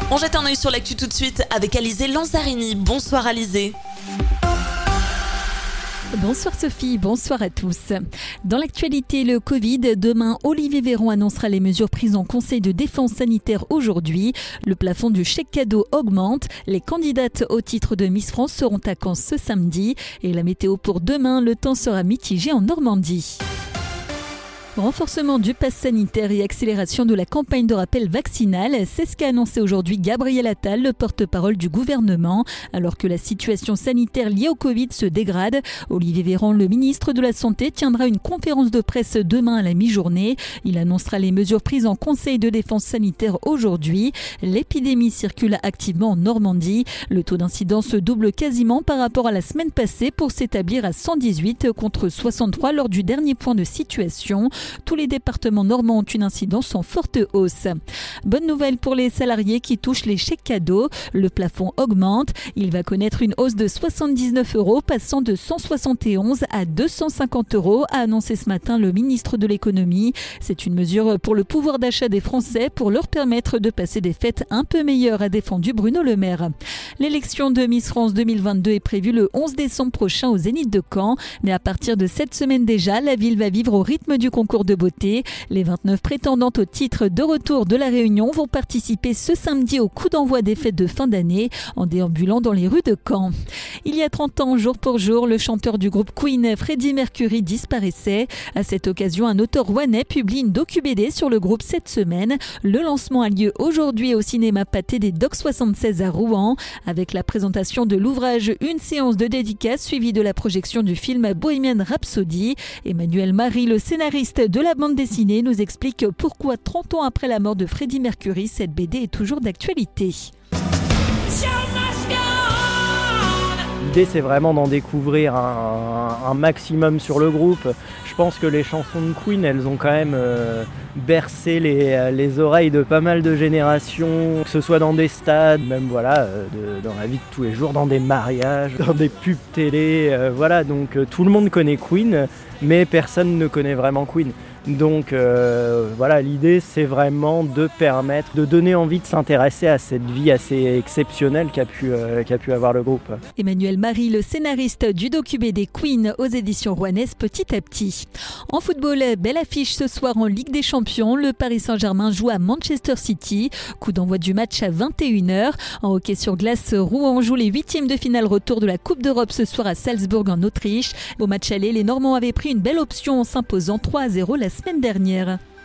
On jette un œil sur l'actu tout de suite avec Alizé Lanzarini. Bonsoir Alizé. Bonsoir Sophie, bonsoir à tous. Dans l'actualité, le Covid, demain, Olivier Véran annoncera les mesures prises en Conseil de défense sanitaire aujourd'hui. Le plafond du chèque cadeau augmente. Les candidates au titre de Miss France seront à Caen ce samedi. Et la météo pour demain, le temps sera mitigé en Normandie. Renforcement du pass sanitaire et accélération de la campagne de rappel vaccinal, c'est ce qu'a annoncé aujourd'hui Gabriel Attal, le porte-parole du gouvernement. Alors que la situation sanitaire liée au Covid se dégrade, Olivier Véran, le ministre de la Santé, tiendra une conférence de presse demain à la mi-journée. Il annoncera les mesures prises en Conseil de défense sanitaire aujourd'hui. L'épidémie circule activement en Normandie. Le taux d'incidence double quasiment par rapport à la semaine passée pour s'établir à 118 contre 63 lors du dernier point de situation. Tous les départements normands ont une incidence en forte hausse. Bonne nouvelle pour les salariés qui touchent les chèques cadeaux. Le plafond augmente. Il va connaître une hausse de 79 €, passant de 171 à 250 €, a annoncé ce matin le ministre de l'économie. C'est une mesure pour le pouvoir d'achat des Français pour leur permettre de passer des fêtes un peu meilleures, a défendu Bruno Le Maire. L'élection de Miss France 2022 est prévue le 11 décembre prochain au Zénith de Caen. Mais à partir de cette semaine déjà, la ville va vivre au rythme du concours de beauté. Les 29 prétendantes au titre de retour de la Réunion vont participer ce samedi au coup d'envoi des fêtes de fin d'année en déambulant dans les rues de Caen. Il y a 30 ans, jour pour jour, le chanteur du groupe Queen, Freddie Mercury, disparaissait. À cette occasion, un auteur rouennais publie une docu-BD sur le groupe cette semaine. Le lancement a lieu aujourd'hui au cinéma Pathé des Docks 76 à Rouen. Avec la présentation de l'ouvrage, une séance de dédicace suivie de la projection du film Bohemian Rhapsody. Emmanuel Marie, le scénariste de la bande dessinée, nous explique pourquoi 30 ans après la mort de Freddie Mercury, cette BD est toujours d'actualité. L'idée, c'est vraiment d'en découvrir un maximum sur le groupe. Je pense que les chansons de Queen, elles ont quand même bercé les oreilles de pas mal de générations, que ce soit dans des stades, même dans la vie de tous les jours, dans des mariages, dans des pubs télé. Donc tout le monde connaît Queen, mais personne ne connaît vraiment Queen. Donc l'idée, c'est vraiment de permettre, de donner envie de s'intéresser à cette vie assez exceptionnelle qu'a pu avoir le groupe. Emmanuel Marie, le scénariste du docu-BD Queen aux éditions rouennaises petit à petit. En football, belle affiche ce soir en Ligue des Champions. Le Paris Saint-Germain joue à Manchester City. Coup d'envoi du match à 21 h. En hockey sur glace, Rouen joue les 8e de finale retour de la Coupe d'Europe ce soir à Salzbourg en Autriche. Au match aller, les Normands avaient pris une belle option en s'imposant 3-0 la semaine dernière.